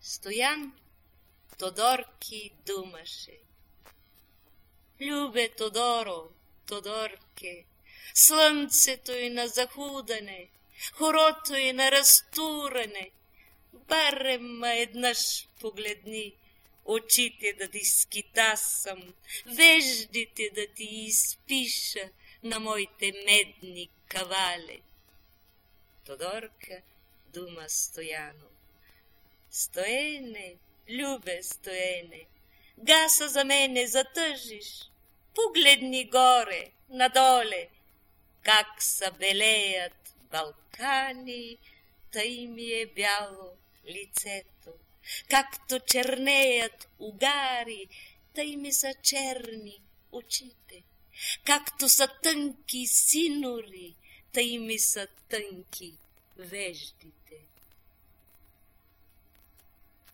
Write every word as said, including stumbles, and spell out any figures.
Стоян Тодорки думаше: Любе Тодоро, Тодорке, слънцето и на захудане, хорото и на разтуране, барем ма еднъж погледни, очите да ти скитасам, веждите да ти изпиша на моите медни кавале. Тодорка дума Стояно: Стоене, любе Стоене, гаса за мене затъжиш, погледни горе, надоле, как са белеят Балкани, тъй ми е бяло лицето, както чернеят угари, тъй ми са черни очите, както са тънки синори, тъй ми са тънки веждите.